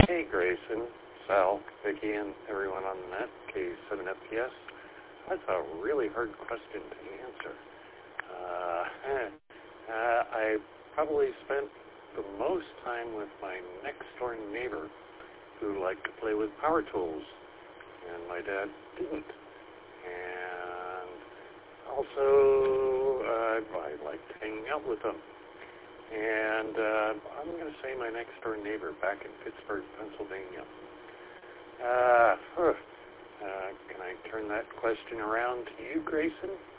Hey, Grayson, Sal, Vicki, and everyone on the net, K7FPS. That's a really hard question to answer. I probably spent the most time with my next-door neighbor who liked to play with power tools, and my dad didn't. And also, I liked hanging out with him. And I'm going to say my next-door neighbor back in Pittsburgh, Pennsylvania. Can I turn that question around to you, Grayson?